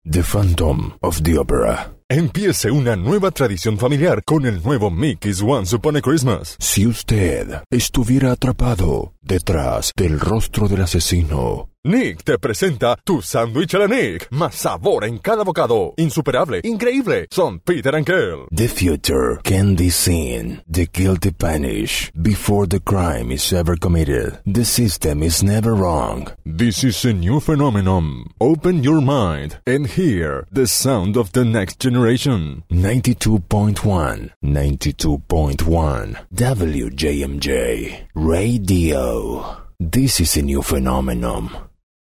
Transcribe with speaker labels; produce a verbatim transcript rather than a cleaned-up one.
Speaker 1: The Phantom of the Opera.
Speaker 2: Empiece una nueva tradición familiar con el nuevo Mickey's Once Upon a Christmas.
Speaker 1: Si usted estuviera atrapado detrás del rostro del asesino,
Speaker 2: Nick te presenta tu sándwich a la Nick. Más sabor en cada bocado. Insuperable, increíble. Son Peter and Kel.
Speaker 1: the future can be seen. The guilty punish before the crime is ever committed. The system is never wrong.
Speaker 2: This is a new phenomenon. Open your mind and hear the sound of the next generation.
Speaker 1: ninety-two point one, ninety-two point one W J M J Radio. This is a new phenomenon.